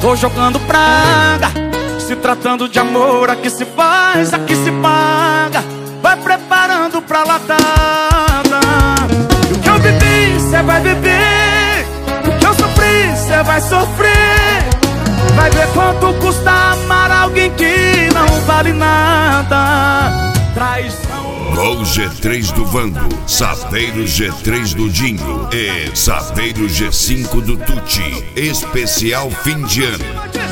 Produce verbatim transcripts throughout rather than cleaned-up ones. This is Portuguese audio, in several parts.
tô jogando praga. Se tratando de amor, aqui se faz, aqui se paga. Vai preparando pra latada. O que eu vivi, cê vai viver. O que eu sofri, cê vai sofrer. Vai ver quanto custa amar alguém que não vale nada. Traição. Gol G três do Vando, Saveiro G três do Dinho e Saveiro G cinco do Tuti. Especial fim de ano.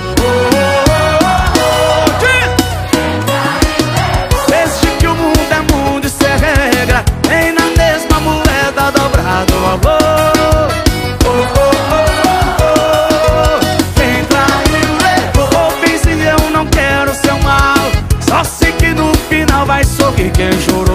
Desde que o mundo é mundo, isso é regra. Nem na mesma moeda dobrado o valor. Oh, oh, oh, oh, oh. Quem traiu levou, fez e eu não quero seu mal. Só sei que no final vai sorrir quem chorou.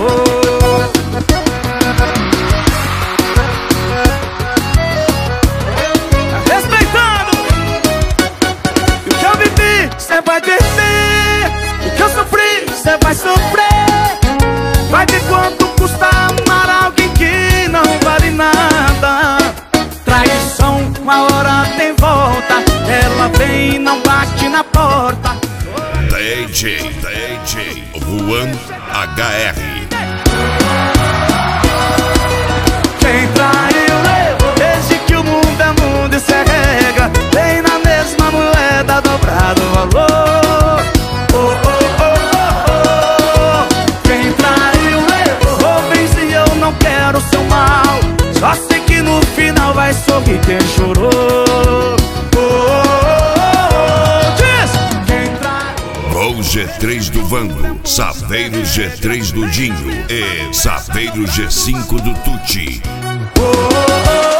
Tá respeitando. E o que eu vivi, cê vai viver. O que eu sofri, cê vai sofrer. Vai ver quanto custa amar alguém que não vale nada. Traição, uma hora tem volta. Ela vem e não bate na porta. D J, D J, Juan H R. Quem traiu levou, desde que o mundo é mundo, isso é regra. Vem na mesma moeda dobrado o valor. Oh, oh, oh, oh, oh. Quem traiu levou, bem se eu não quero seu mal. Só sei que no final vai sorrir quem chorou. Oh, oh, oh, oh. Diz! Quem traiu. Gol G três do Vando, Saveiro G três do Dinho e Saveiro G cinco do Tuti. Oh, oh, oh.